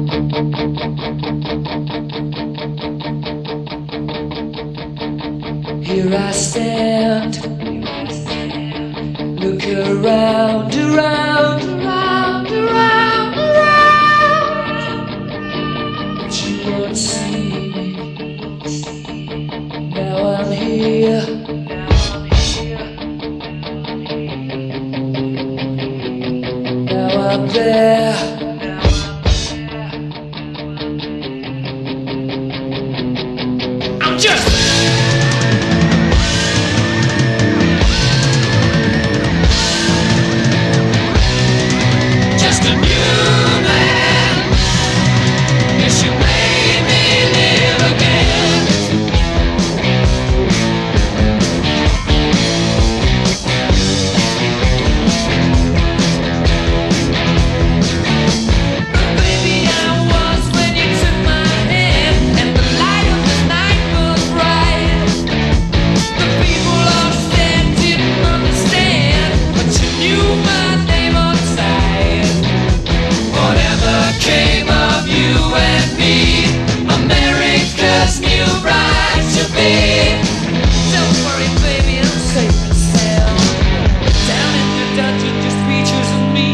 Here I stand, look around, around, around, around, around, but you won't see me. Now I'm here. Now I'm there. I'm just a new man. Yes, you made me live again. But baby, I was when you took my hand, and the light of the night was bright. The people all stand didn't understand, but you knew my name on sight. Whatever came of you and me, America's new bride to be. Don't worry, baby, I'm safe and sound. Down in the dungeon, just features of me.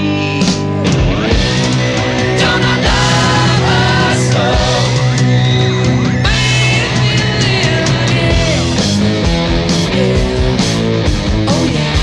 Don't I love her so? Baby, yeah. Oh yeah.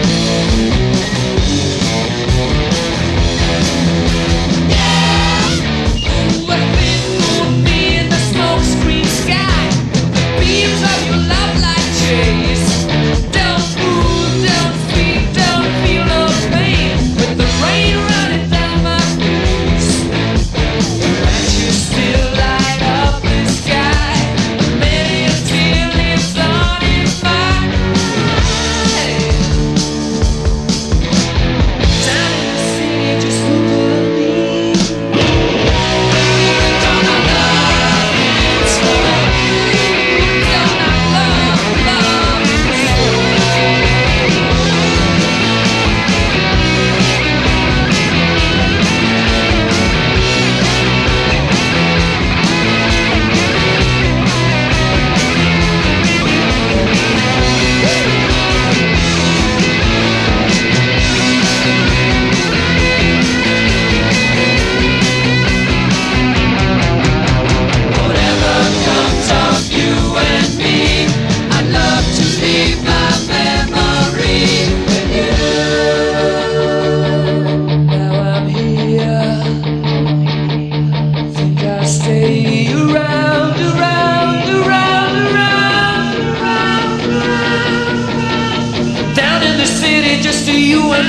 Stay around, around, around, around, around, around. Down in the city, just to you and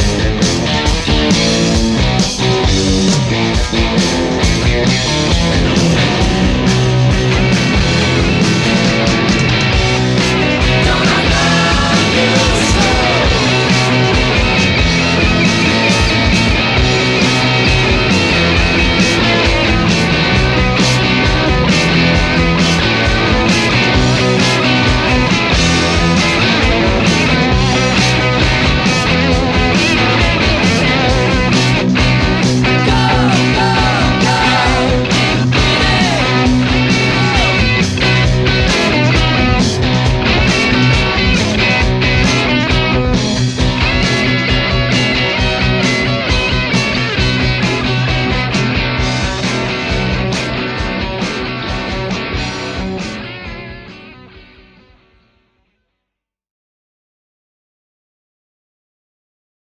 me.